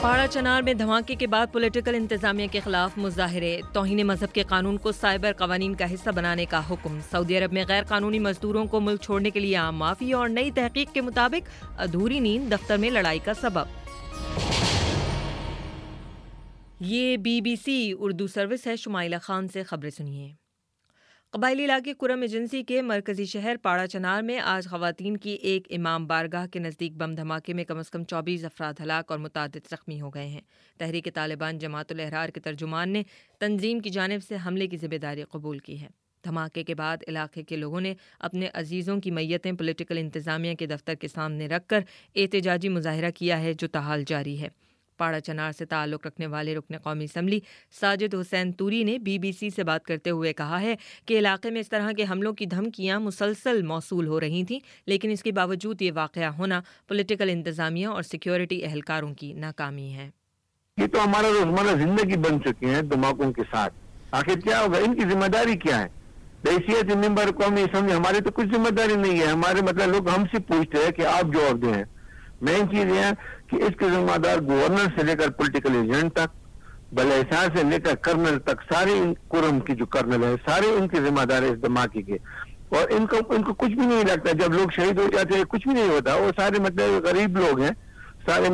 پاڑا چنار میں دھماکے کے بعد پولیٹیکل انتظامیہ کے خلاف مظاہرے، توہین مذہب کے قانون کو سائبر قوانین کا حصہ بنانے کا حکم۔ سعودی عرب میں غیر قانونی مزدوروں کو ملک چھوڑنے کے لیے عام معافی اور نئی تحقیق کے مطابق ادھوری نیند دفتر میں لڑائی کا سبب۔ یہ BBC اردو سروس ہے۔ شمائلہ خان سے خبریں سنیے۔ قبائلی علاقے کرم ایجنسی کے مرکزی شہر پاڑا چنار میں آج خواتین کی ایک امام بارگاہ کے نزدیک بم دھماکے میں کم از کم 24 افراد ہلاک اور متعدد زخمی ہو گئے ہیں۔ تحریک طالبان جماعت الاحرار کے ترجمان نے تنظیم کی جانب سے حملے کی ذمہ داری قبول کی ہے۔ دھماکے کے بعد علاقے کے لوگوں نے اپنے عزیزوں کی میتیں پولیٹیکل انتظامیہ کے دفتر کے سامنے رکھ کر احتجاجی مظاہرہ کیا ہے، جو تاحال جاری ہے۔ پاڑا چنار سے تعلق رکھنے والے رکن قومی اسمبلی ساجد حسین توری نے BBC سے بات کرتے ہوئے کہا ہے کہ علاقے میں اس طرح کے حملوں کی دھمکیاں مسلسل موصول ہو رہی تھیں، لیکن اس کے باوجود یہ واقعہ ہونا پولیٹیکل انتظامیہ اور سیکیورٹی اہلکاروں کی ناکامی ہے۔ یہ تو ہمارا روزمرہ زندگی بن چکی ہے دھماکوں کے ساتھ۔ آخر کیا ہوگا، ان کی ذمہ داری کیا ہے؟ بحیثیت ممبر قومی اسمبلی ہماری تو کچھ ذمہ داری نہیں ہے۔ ہمارے لوگ ہم سے پوچھتے ہیں کہ آپ جواب دیں۔ مین چیز یہ ہے کہ اس کے ذمہ دار گورنر سے لے کر پولیٹیکل ایجنٹ تک، بلحساس سے لے کر کرنل تک، سارے کرم کی جو کرنل ہے سارے ان کے ذمہ دار اس دھماکے کے، اور ان کو کچھ بھی نہیں لگتا۔ جب لوگ شہید ہو جاتے ہیں کچھ بھی نہیں ہوتا۔ وہ سارے غریب لوگ ہیں، سارے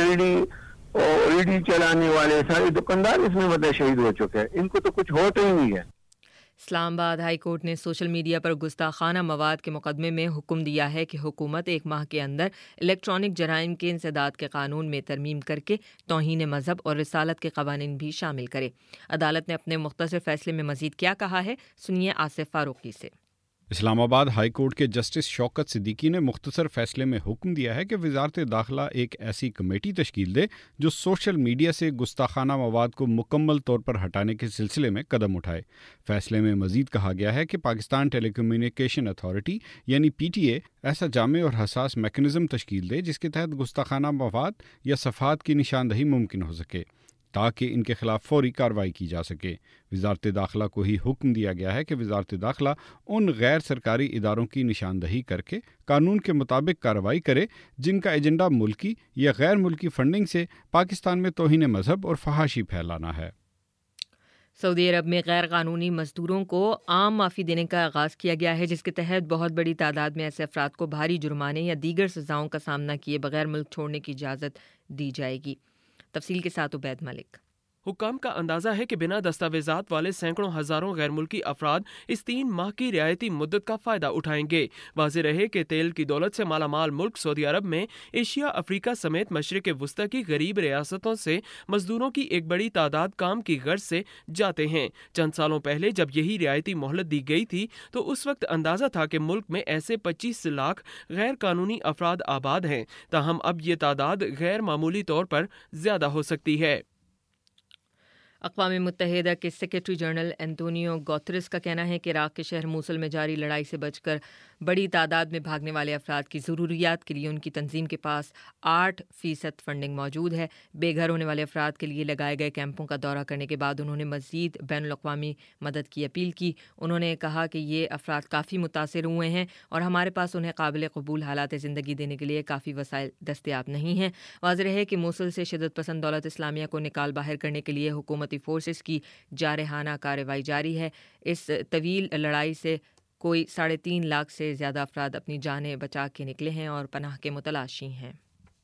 ریڈی چلانے والے سارے دکاندار اس میں شہید ہو چکے ہیں۔ ان کو تو کچھ ہوتا ہی نہیں ہے۔ اسلام آباد ہائی کورٹ نے سوشل میڈیا پر گستاخانہ مواد کے مقدمے میں حکم دیا ہے کہ حکومت 1 ماہ کے اندر الیکٹرانک جرائم کے انسداد کے قانون میں ترمیم کر کے توہین مذہب اور رسالت کے قوانین بھی شامل کرے۔ عدالت نے اپنے مختصر فیصلے میں مزید کیا کہا ہے، سنیے آصف فاروقی سے۔ اسلام آباد ہائی کورٹ کے جسٹس شوکت صدیقی نے مختصر فیصلے میں حکم دیا ہے کہ وزارت داخلہ ایک ایسی کمیٹی تشکیل دے جو سوشل میڈیا سے گستاخانہ مواد کو مکمل طور پر ہٹانے کے سلسلے میں قدم اٹھائے۔ فیصلے میں مزید کہا گیا ہے کہ پاکستان ٹیلی کمیونیکیشن اتھارٹی یعنی PTA ایسا جامع اور حساس میکنزم تشکیل دے جس کے تحت گستاخانہ مواد یا صفحات کی نشاندہی ممکن ہو سکے تاکہ ان کے خلاف فوری کارروائی کی جا سکے۔ وزارت داخلہ کو ہی حکم دیا گیا ہے کہ وزارت داخلہ ان غیر سرکاری اداروں کی نشاندہی کر کے قانون کے مطابق کارروائی کرے جن کا ایجنڈا ملکی یا غیر ملکی فنڈنگ سے پاکستان میں توہین مذہب اور فحاشی پھیلانا ہے۔ سعودی عرب میں غیر قانونی مزدوروں کو عام معافی دینے کا آغاز کیا گیا ہے، جس کے تحت بہت بڑی تعداد میں ایسے افراد کو بھاری جرمانے یا دیگر سزاؤں کا سامنا کیے بغیر ملک چھوڑنے کی اجازت دی جائے گی۔ تفصیل کے ساتھ عبید ملک۔ حکام کا اندازہ ہے کہ بنا دستاویزات والے سینکڑوں ہزاروں غیر ملکی افراد اس 3 ماہ کی رعایتی مدت کا فائدہ اٹھائیں گے۔ واضح رہے کہ تیل کی دولت سے مالا مال ملک سعودی عرب میں ایشیا، افریقہ سمیت مشرق وسطی کی غریب ریاستوں سے مزدوروں کی ایک بڑی تعداد کام کی غرض سے جاتے ہیں۔ چند سالوں پہلے جب یہی رعایتی مہلت دی گئی تھی تو اس وقت اندازہ تھا کہ ملک میں ایسے 25 لاکھ غیر قانونی افراد آباد ہیں، تاہم اب یہ تعداد غیر معمولی طور پر زیادہ ہو سکتی ہے۔ اقوام متحدہ کے سیکریٹری جنرل انتونیو گوتریس کا کہنا ہے کہ عراق کے شہر موصل میں جاری لڑائی سے بچ کر بڑی تعداد میں بھاگنے والے افراد کی ضروریات کے لیے ان کی تنظیم کے پاس 8% فنڈنگ موجود ہے۔ بے گھر ہونے والے افراد کے لیے لگائے گئے کیمپوں کا دورہ کرنے کے بعد انہوں نے مزید بین الاقوامی مدد کی اپیل کی۔ انہوں نے کہا کہ یہ افراد کافی متاثر ہوئے ہیں اور ہمارے پاس انہیں قابل قبول حالات زندگی دینے کے لیے کافی وسائل دستیاب نہیں ہیں۔ واضح ہے کہ موصل سے شدت پسند دولت اسلامیہ کو نکال باہر کرنے کے لیے حکومتی فورسز کی جارحانہ کارروائی جاری ہے۔ اس طویل لڑائی سے کوئی 3.5 لاکھ سے زیادہ افراد اپنی جانیں بچا کے نکلے ہیں اور پناہ کے متلاشی ہیں۔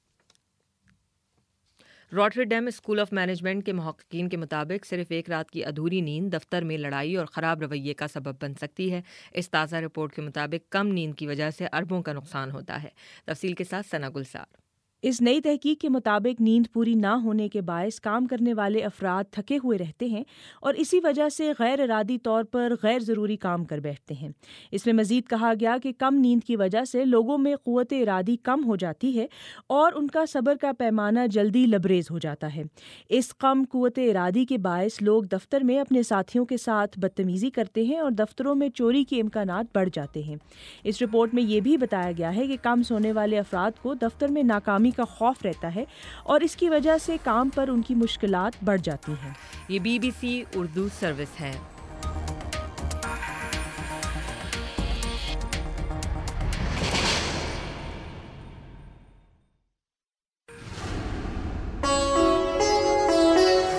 روٹرڈیم اسکول آف مینجمنٹ کے محققین کے مطابق صرف ایک رات کی ادھوری نیند دفتر میں لڑائی اور خراب رویے کا سبب بن سکتی ہے۔ اس تازہ رپورٹ کے مطابق کم نیند کی وجہ سے اربوں کا نقصان ہوتا ہے۔ تفصیل کے ساتھ ثنا گلزار۔ اس نئی تحقیق کے مطابق نیند پوری نہ ہونے کے باعث کام کرنے والے افراد تھکے ہوئے رہتے ہیں اور اسی وجہ سے غیر ارادی طور پر غیر ضروری کام کر بیٹھتے ہیں۔ اس میں مزید کہا گیا کہ کم نیند کی وجہ سے لوگوں میں قوت ارادی کم ہو جاتی ہے اور ان کا صبر کا پیمانہ جلدی لبریز ہو جاتا ہے۔ اس کم قوت ارادی کے باعث لوگ دفتر میں اپنے ساتھیوں کے ساتھ بدتمیزی کرتے ہیں اور دفتروں میں چوری کے امکانات بڑھ جاتے ہیں۔ اس رپورٹ میں یہ بھی بتایا گیا ہے کہ کم سونے والے افراد کو دفتر میں ناکامی کا خوف رہتا ہے اور اس کی وجہ سے کام پر ان کی مشکلات بڑھ جاتی ہیں۔ یہ BBC اردو سروس ہے۔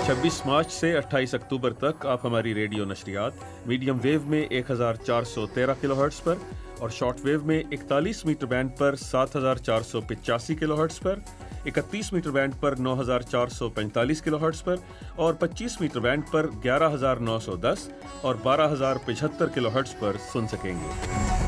26 मार्च से 28 अक्टूबर तक आप हमारी रेडियो नशरियात मीडियम वेव में 1413 किलोहर्ट्ज़ पर और शॉर्ट वेव में 41 मीटर बैंड पर 7485 किलोहर्ट्ज़ पर, 31 मीटर बैंड पर 9445 किलोहर्ट्ज़ पर और 25 मीटर बैंड पर 11910 और 12075 किलोहर्ट्ज़ पर सुन सकेंगे।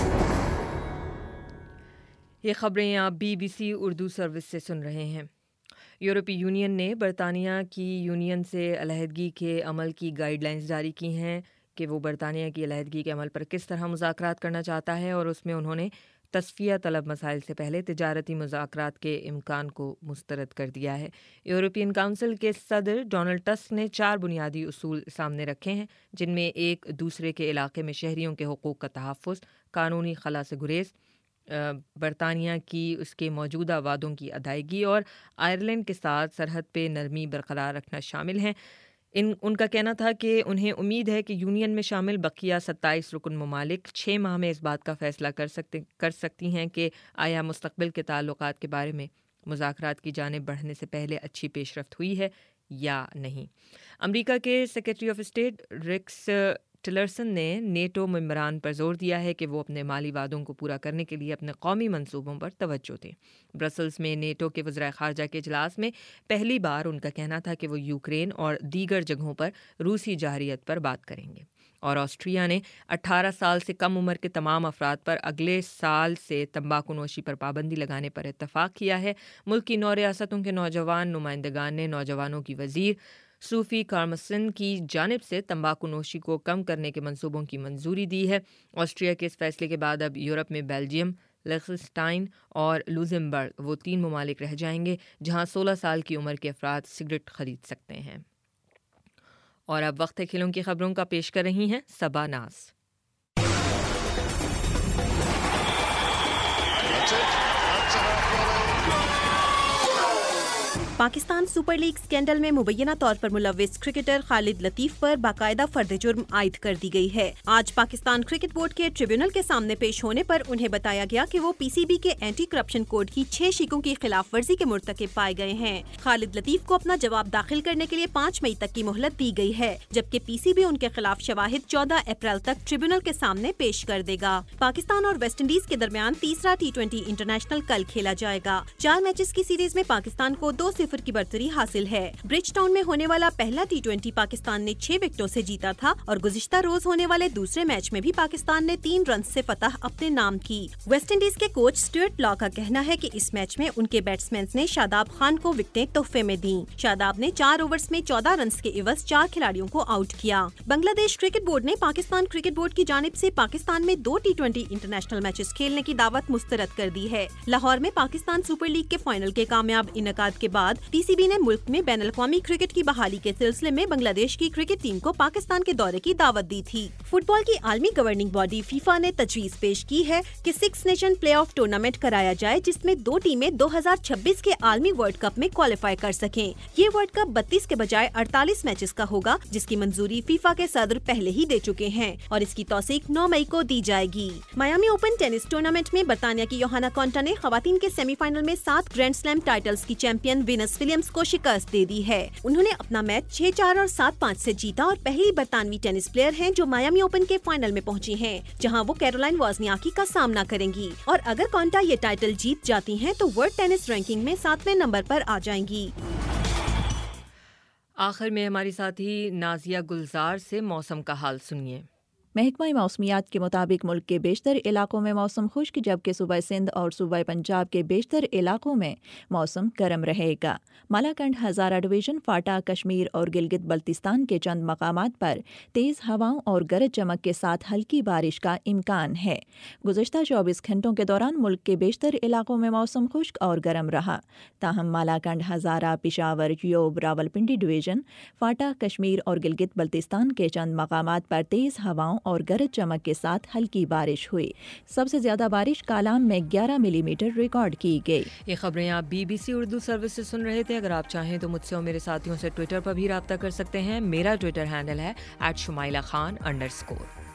ये खबरें आप BBC उर्दू सर्विस से सुन रहे हैं। यूरोपीय यूनियन ने बरतानिया की यूनियन से अलहदगी के अमल की गाइडलाइंस जारी की हैं कि वो बरतानिया की अलहदगी के अमल पर किस तरह मुज़ाकरात करना चाहता है, और उसमें उन्होंने तस्फिया तलब मसाइल से पहले तिजारती मुज़ाकरात के इम्कान को मुस्तरद कर दिया है। यूरोपियन काउंसिल के सदर डोनाल्ड टस्क ने 4 बुनियादी उसूल सामने रखे हैं, जिनमें एक दूसरे के इलाके में शहरियों के हुकूक का तहफ़्फ़ुज़, कानूनी खला से गुरेज, बरतानिया की उसके मौजूदा वादों की अदायगी और आयरलैंड के साथ सरहद पे नरमी बरकरार रखना शामिल हैं। उनका कहना था कि उन्हें उम्मीद है कि यूनियन में शामिल बकिया 27 रुकन ममालिक 6 माह में इस बात का फ़ैसला कर सकती हैं कि आया मुस्तक़बिल के ताल्लुकात के बारे में मुज़ाकरात की जानिब बढ़ने से पहले अच्छी पेशरफ्त हुई है या नहीं। अमरीका के secretary of state Rex Tillerson ने नेटो मेंबरान पर जोर दिया है कि वो अपने माली वादों को पूरा करने के लिए अपने कौमी मंसूबों पर तवज्जो दें। ब्रसल्स में नेटो के वज़ीर ख़ारजा के इजलास में पहली बार उनका कहना था कि वो यूक्रेन और दीगर जगहों पर रूसी जारियत पर बात करेंगे। और ऑस्ट्रिया ने 18 साल से कम उम्र के तमाम अफराद पर अगले साल से तंबाकू नोशी पर पाबंदी लगाने पर इत्तफाक किया है। मुल्क की 9 रियासतों के नौजवान नुमाइंदगान ने नौजवानों की वज़ीर सूफी कारमसन की जानिब से तंबाकू नोशी को कम करने के मंसूबों की मंजूरी दी है। ऑस्ट्रिया के इस फैसले के बाद अब यूरोप में बेल्जियम, लिechtenstein और लुक्सेमबर्ग वो 3 ममालिक रह जाएंगे जहां 16 साल की उम्र के अफराद सिगरेट खरीद सकते हैं। और अब वक्त है खेलों की खबरों का, पेश कर रही हैं सबा नाज। पाकिस्तान सुपर लीग स्कैंडल में मुबैना तौर पर मुलव्विस क्रिकेटर खालिद लतीफ पर बाकायदा फर्द जुर्म आयद कर दी गई है। आज पाकिस्तान क्रिकेट बोर्ड के ट्रिब्यूनल के सामने पेश होने पर उन्हें बताया गया कि वो PCB के एंटी करप्शन कोड की 6 शिकों की खिलाफ वर्जी के मुर्तकिब पाए गए हैं। खालिद लतीफ को अपना जवाब दाखिल करने के लिए 5 मई तक की मोहलत दी गई है, जबकि PCB उनके खिलाफ शवाहिद 14 अप्रैल तक ट्रिब्यूनल के सामने पेश कर देगा। पाकिस्तान और वेस्ट इंडीज के दरमियान तीसरा T20 इंटरनेशनल कल खेला जाएगा। 4 मैचेस की सीरीज में पाकिस्तान को 2-0 की बर्तरी हासिल है। ब्रिज टाउन में होने वाला पहला T20 पाकिस्तान ने 6 विकेटों से जीता था और गुज़िश्ता रोज होने वाले दूसरे मैच में भी पाकिस्तान ने 3 रन से फतह अपने नाम की। वेस्ट इंडीज के कोच स्टुअर्ट लॉ का कहना है कि इस मैच में उनके बैट्समैन ने शादाब खान को विकेटें तोहफे में दी। शादाब ने 4 ओवर्स में 14 रन के इवज 4 खिलाड़ियों को आउट किया। बांग्लादेश क्रिकेट बोर्ड ने पाकिस्तान क्रिकेट बोर्ड की जानिब से पाकिस्तान में 2 T20 इंटरनेशनल मैचेस खेलने की दावत मुस्तरद कर दी है। लाहौर में पाकिस्तान सुपर लीग के फाइनल के कामयाब इनकाद के बाद PCB ने मुल्क में बैनुल-अक़वामी क्रिकेट की बहाली के सिलसिले में बांग्लादेश की क्रिकेट टीम को पाकिस्तान के दौरे की दावत दी थी। फुटबॉल की आलमी गवर्निंग बॉडी फीफा ने तजवीज़ पेश की है कि 6 नेशन प्लेऑफ टूर्नामेंट कराया जाए, जिसमें 2 टीमें 2026 के आलमी वर्ल्ड कप में क्वालिफाई कर सकें। ये वर्ल्ड कप 32 के बजाय 48 मैचेस का होगा, जिसकी मंजूरी फीफा के सदर पहले ही दे चुके हैं और इसकी तौसीक 9 मई को दी जाएगी। मायामी ओपन टेनिस टूर्नामेंट में बरतानिया की योहाना कॉन्टा ने खवातीन के सेमीफाइनल में 7 ग्रैंड स्लैम टाइटल्स की चैंपियन वीनस विलियम्स को शिकस्त दे दी है। उन्होंने अपना मैच 6-4 और 7-5 से जीता और पहली बरतानवी टेनिस प्लेयर हैं जो मायामी ओपन के फाइनल में पहुंची हैं, जहां वो कैरोलाइन वॉज़नियाकी का सामना करेंगी। और अगर कॉन्टा ये टाइटल जीत जाती हैं तो वर्ल्ड टेनिस रैंकिंग में 7वें नंबर पर आ जाएंगी। आखिर में हमारी साथी नाजिया गुलजार से मौसम का हाल सुनिए। महकमा मौसमियात के मुताबिक मुल्क के बेशतर इलाकों में मौसम खुश्क, जबकि सूबा सिंध और सूबा पंजाब के बेशतर इलाकों में मौसम गर्म रहेगा। मालाकंड, हज़ारा डिवीज़न, फाटा, कश्मीर और गिलगित बल्तिस्तान के चंद मकामात पर तेज़ हवाओं और गरज चमक के साथ हल्की बारिश का इम्कान है। गुज़श्ता 24 घंटों के दौरान मुल्क के बेशतर इलाकों में मौसम खुश्क और गर्म रहा। ताहम मालाकंड, हज़ारा, पिशावर, योब, रावलपिंडी डिवीज़न, फाटा, कश्मीर और गिलगित बल्तिस्तान के चंद मकामात पर तेज़ हवाओं और गरज चमक के साथ हल्की बारिश हुई। सबसे ज्यादा बारिश कालाम में 11 मिलीमीटर रिकॉर्ड की गई। ये खबरें आप BBC उर्दू सर्विस से सुन रहे थे। अगर आप चाहें तो मुझसे और मेरे साथियों से ट्विटर पर भी राब्ता कर सकते हैं। मेरा ट्विटर हैंडल है @shumaila Khan_।